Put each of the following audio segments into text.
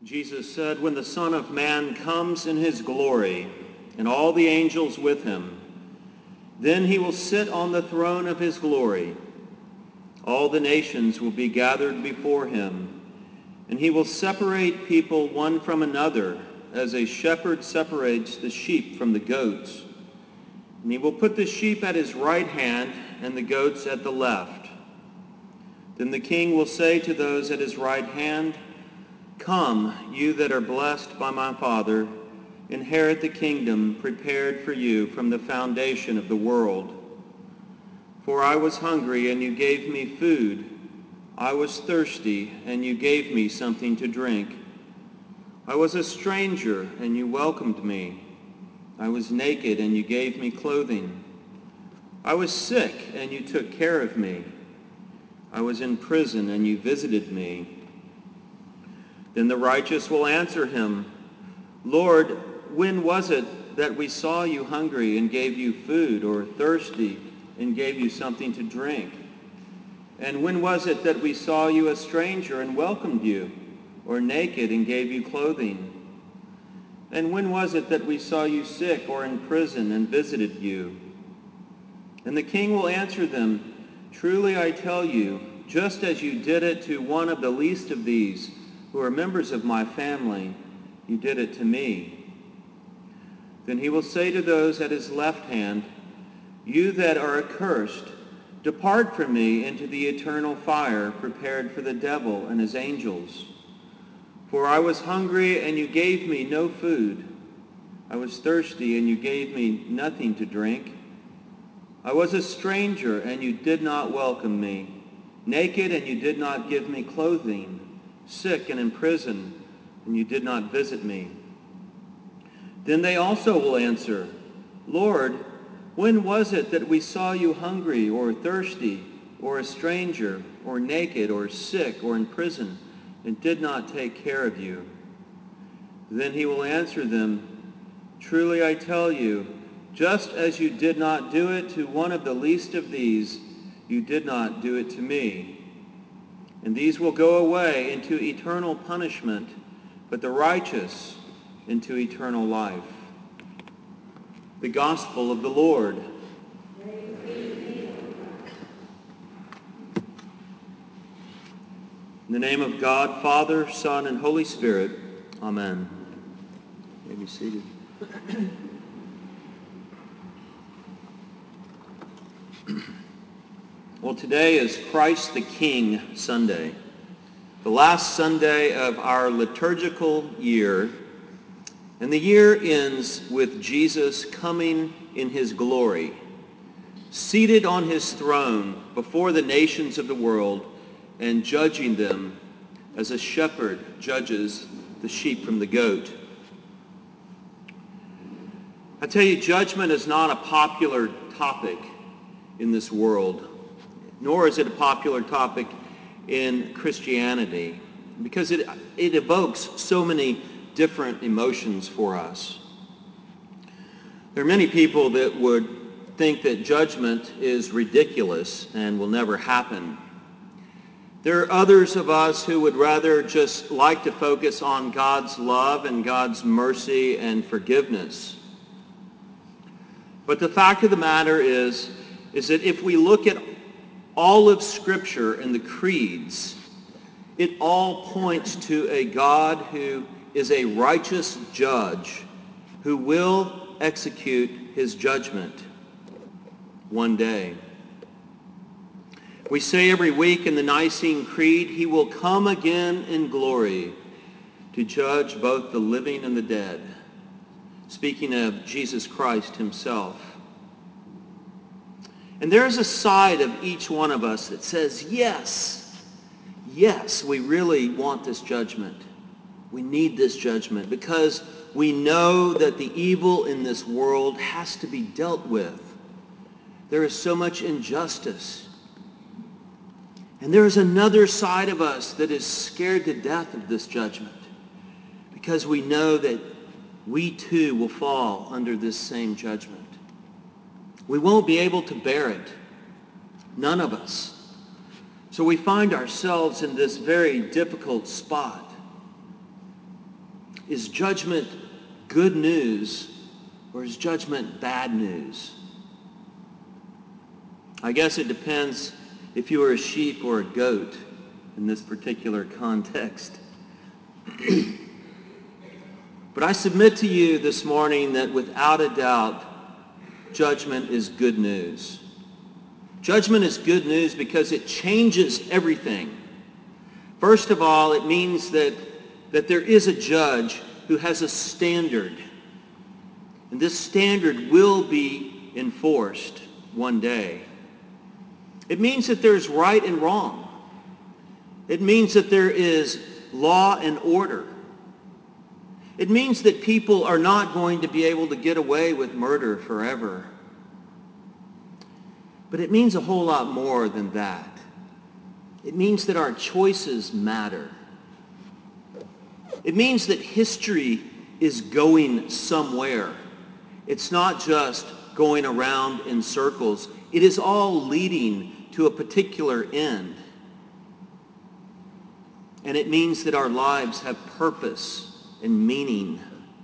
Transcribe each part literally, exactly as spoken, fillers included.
Jesus said, "When the Son of Man comes in his glory, and all the angels with him, then he will sit on the throne of his glory. All the nations will be gathered before him, and he will separate people one from another, as a shepherd separates the sheep from the goats. And he will put the sheep at his right hand and the goats at the left. Then the king will say to those at his right hand, 'Come, you that are blessed by my Father, inherit the kingdom prepared for you from the foundation of the world. For I was hungry, and you gave me food. I was thirsty, and you gave me something to drink. I was a stranger, and you welcomed me. I was naked, and you gave me clothing. I was sick, and you took care of me. I was in prison, and you visited me.' Then the righteous will answer him, 'Lord, when was it that we saw you hungry and gave you food, or thirsty and gave you something to drink? And when was it that we saw you a stranger and welcomed you, or naked and gave you clothing? And when was it that we saw you sick or in prison and visited you?' And the king will answer them, 'Truly I tell you, just as you did it to one of the least of these, who are members of my family, you did it to me.' Then he will say to those at his left hand, 'You that are accursed, depart from me into the eternal fire prepared for the devil and his angels. For I was hungry, and you gave me no food. I was thirsty, and you gave me nothing to drink. I was a stranger, and you did not welcome me. Naked, and you did not give me clothing. Sick and in prison, and you did not visit me.' Then they also will answer, 'Lord, when was it that we saw you hungry or thirsty or a stranger or naked or sick or in prison and did not take care of you?' Then he will answer them, 'Truly I tell you, just as you did not do it to one of the least of these, you did not do it to me.' And these will go away into eternal punishment, but the righteous into eternal life." The Gospel of the Lord. In the name of God, Father, Son, and Holy Spirit, amen. You may be seated. Well, today is Christ the King Sunday, the last Sunday of our liturgical year, and the year ends with Jesus coming in his glory, seated on his throne before the nations of the world and judging them as a shepherd judges the sheep from the goat. I tell you, judgment is not a popular topic in this world, nor is it a popular topic in Christianity, because it, it evokes so many different emotions for us. There are many people that would think that judgment is ridiculous and will never happen. There are others of us who would rather just like to focus on God's love and God's mercy and forgiveness. But the fact of the matter is, is that if we look at all of Scripture and the creeds, it all points to a God who is a righteous judge who will execute his judgment one day. We say every week in the Nicene Creed, he will come again in glory to judge both the living and the dead, speaking of Jesus Christ himself. And there's a side of each one of us that says, yes, yes, we really want this judgment. We need this judgment because we know that the evil in this world has to be dealt with. There is so much injustice. And there is another side of us that is scared to death of this judgment because we know that we too will fall under this same judgment. We won't be able to bear it. None of us. So we find ourselves in this very difficult spot. Is judgment good news, or is judgment bad news? I guess it depends if you are a sheep or a goat in this particular context. But I submit to you this morning that without a doubt, judgment is good news. Judgment is good news because it changes everything. First of all, it means that, that there is a judge who has a standard. And this standard will be enforced one day. It means that there's right and wrong. It means that there is law and order. It means that people are not going to be able to get away with murder forever. But it means a whole lot more than that. It means that our choices matter. It means that history is going somewhere. It's not just going around in circles. It is all leading to a particular end. And it means that our lives have purpose and meaning.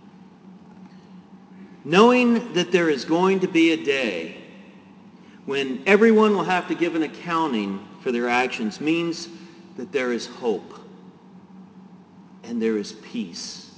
Knowing that there is going to be a day when everyone will have to give an accounting for their actions means that there is hope and there is peace.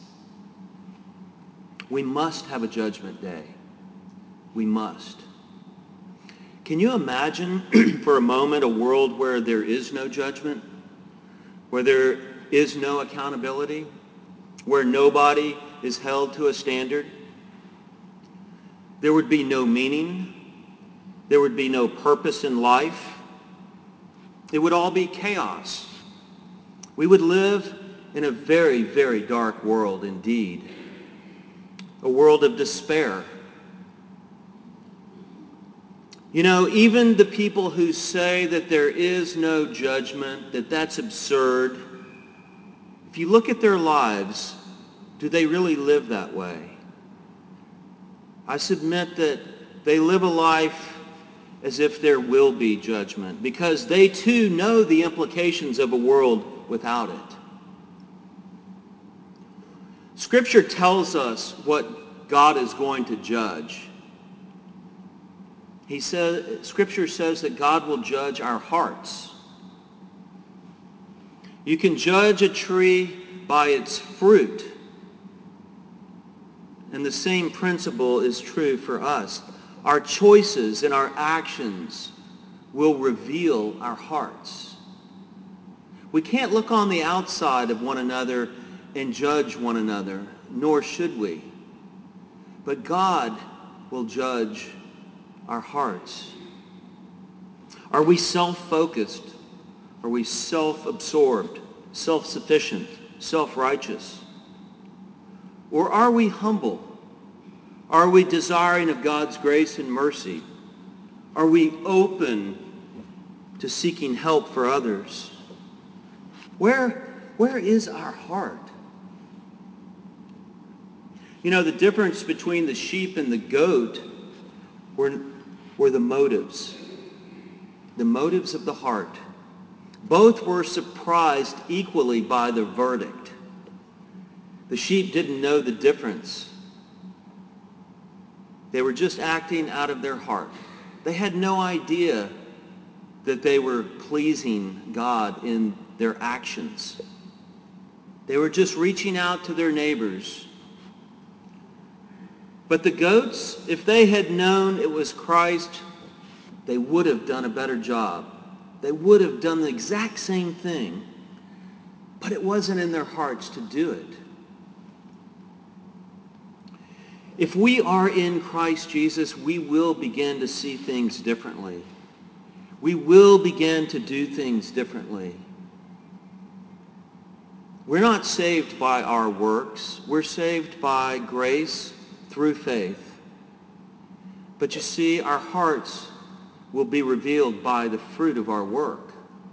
We must have a judgment day. We must. Can you imagine for a moment a world where there is no judgment, where there is no accountability, where nobody is held to a standard? There would be no meaning. There would be no purpose in life. It would all be chaos. We would live in a very, very dark world indeed. A world of despair. You know, even the people who say that there is no judgment, that that's absurd, if you look at their lives, do they really live that way? I submit that they live a life as if there will be judgment, because they too know the implications of a world without it. Scripture tells us what God is going to judge. He says, Scripture says that God will judge our hearts. You can judge a tree by its fruit. And the same principle is true for us. Our choices and our actions will reveal our hearts. We can't look on the outside of one another and judge one another, nor should we. But God will judge our hearts. Are we self-focused? Are we self-absorbed, self-sufficient, self-righteous? Or are we humble? Are we desiring of God's grace and mercy? Are we open to seeking help for others? Where, where is our heart? You know, the difference between the sheep and the goat were, were the motives. The motives of the heart. Both were surprised equally by the verdict. The sheep didn't know the difference. They were just acting out of their heart. They had no idea that they were pleasing God in their actions. They were just reaching out to their neighbors. But the goats, if they had known it was Christ, they would have done a better job. They would have done the exact same thing, but it wasn't in their hearts to do it. If we are in Christ Jesus, we will begin to see things differently. We will begin to do things differently. We're not saved by our works. We're saved by grace through faith. But you see, our hearts will be revealed by the fruit of our work.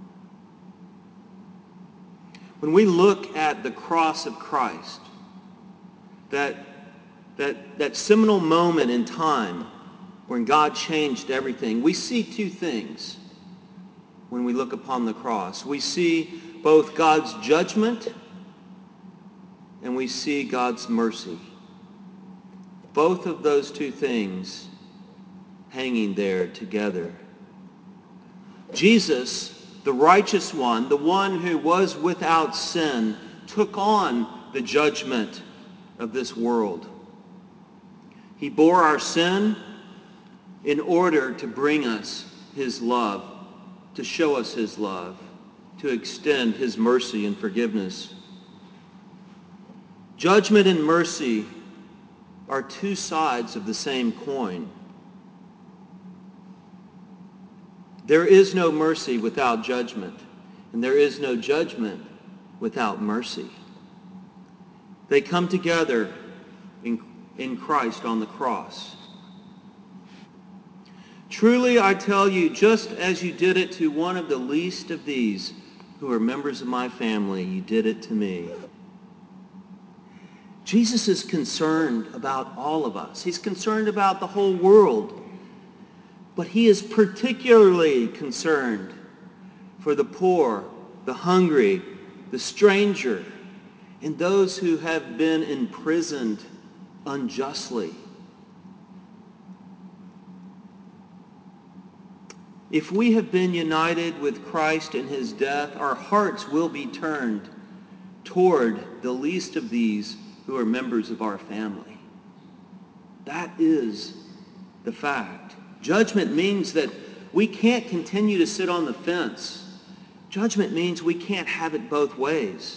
When we look at the cross of Christ, that That, that seminal moment in time when God changed everything, we see two things when we look upon the cross. We see both God's judgment and we see God's mercy. Both of those two things hanging there together. Jesus, the righteous one, the one who was without sin, took on the judgment of this world. He bore our sin in order to bring us his love, to show us his love, to extend his mercy and forgiveness. Judgment and mercy are two sides of the same coin. There is no mercy without judgment, and there is no judgment without mercy. They come together in, in Christ on the cross. Truly, I tell you, just as you did it to one of the least of these who are members of my family, you did it to me. Jesus is concerned about all of us. He's concerned about the whole world. But he is particularly concerned for the poor, the hungry, the stranger, and those who have been imprisoned unjustly. If we have been united with Christ in his death, our hearts will be turned toward the least of these who are members of our family. That is the fact. Judgment means that we can't continue to sit on the fence. Judgment means we can't have it both ways.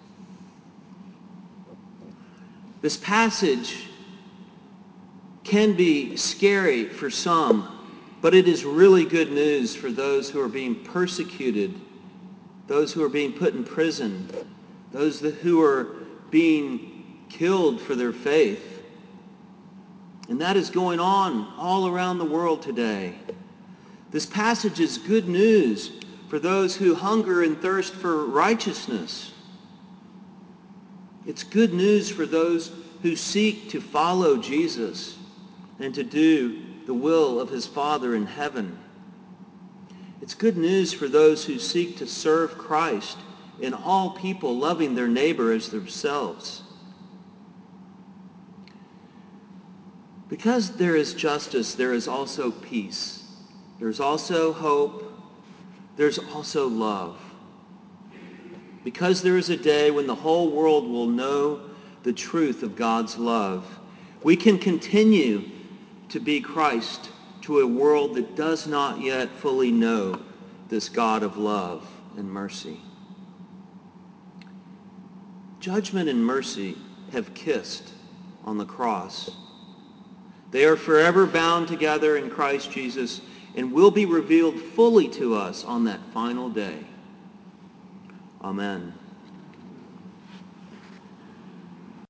This passage can be scary for some, but it is really good news for those who are being persecuted, those who are being put in prison, those who are being killed for their faith. And that is going on all around the world today. This passage is good news for those who hunger and thirst for righteousness. It's good news for those who seek to follow Jesus and to do the will of his Father in heaven. It's good news for those who seek to serve Christ in all people, loving their neighbor as themselves. Because there is justice, there is also peace. There's also hope. There's also love. Because there is a day when the whole world will know the truth of God's love, we can continue to be Christ to a world that does not yet fully know this God of love and mercy. Judgment and mercy have kissed on the cross. They are forever bound together in Christ Jesus and will be revealed fully to us on that final day. Amen.